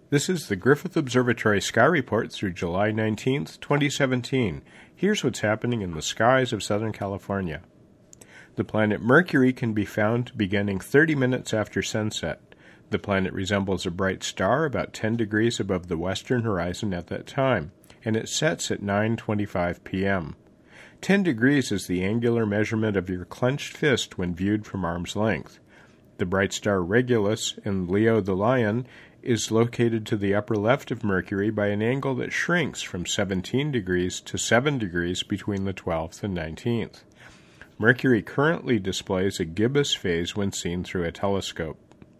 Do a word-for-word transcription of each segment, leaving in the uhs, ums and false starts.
This is the Griffith Observatory Sky Report through July nineteenth, twenty seventeen. Here's what's happening in the skies of Southern California. The planet Mercury can be found beginning thirty minutes after sunset. The planet resembles a bright star about ten degrees above the western horizon at that time, and it sets at nine twenty-five p.m. ten degrees is the angular measurement of your clenched fist when viewed from arm's length. The bright star Regulus in Leo the Lion is located to the upper left of Mercury by an angle that shrinks from seventeen degrees to seven degrees between the twelfth and nineteenth. Mercury currently displays a gibbous phase when seen through a telescope.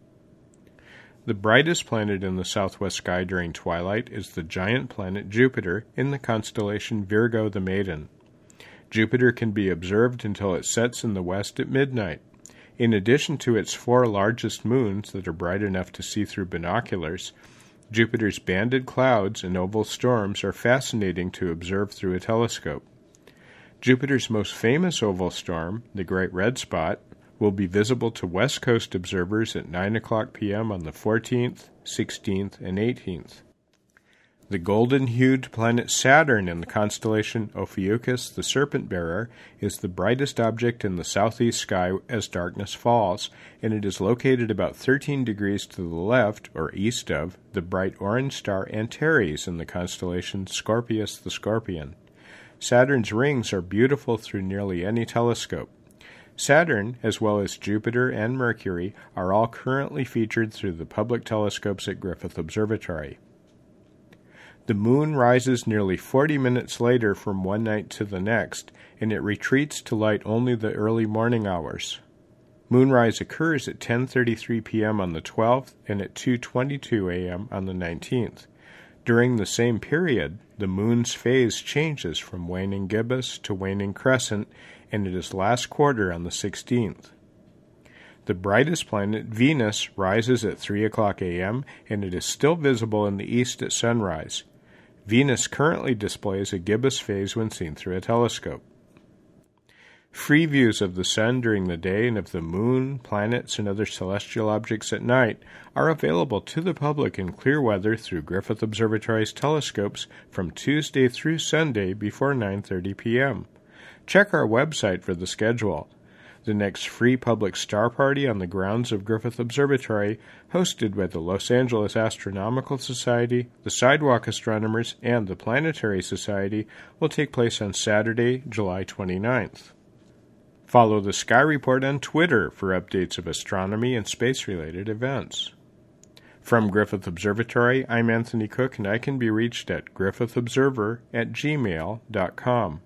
The brightest planet in the southwest sky during twilight is the giant planet Jupiter in the constellation Virgo the Maiden. Jupiter can be observed until it sets in the west at midnight. In addition to its four largest moons that are bright enough to see through binoculars, Jupiter's banded clouds and oval storms are fascinating to observe through a telescope. Jupiter's most famous oval storm, the Great Red Spot, will be visible to West Coast observers at nine o'clock p.m. on the fourteenth, sixteenth, and eighteenth. The golden-hued planet Saturn in the constellation Ophiuchus the Serpent-Bearer is the brightest object in the southeast sky as darkness falls, and it is located about thirteen degrees to the left, or east of, the bright orange star Antares in the constellation Scorpius the Scorpion. Saturn's rings are beautiful through nearly any telescope. Saturn, as well as Jupiter and Mercury, are all currently featured through the public telescopes at Griffith Observatory. The moon rises nearly forty minutes later from one night to the next, and it retreats to light only the early morning hours. Moonrise occurs at ten thirty-three p.m. on the twelfth and at two twenty-two a.m. on the nineteenth. During the same period, the moon's phase changes from waning gibbous to waning crescent, and it is last quarter on the sixteenth. The brightest planet, Venus, rises at three o'clock a.m., and it is still visible in the east at sunrise. Venus currently displays a gibbous phase when seen through a telescope. Free views of the sun during the day and of the moon, planets, and other celestial objects at night are available to the public in clear weather through Griffith Observatory's telescopes from Tuesday through Sunday before nine thirty p.m. Check our website for the schedule. The next free public star party on the grounds of Griffith Observatory, hosted by the Los Angeles Astronomical Society, the Sidewalk Astronomers, and the Planetary Society, will take place on Saturday, July twenty-ninth. Follow the Sky Report on Twitter for updates of astronomy and space-related events. From Griffith Observatory, I'm Anthony Cook, and I can be reached at griffithobserver at gmail dot com.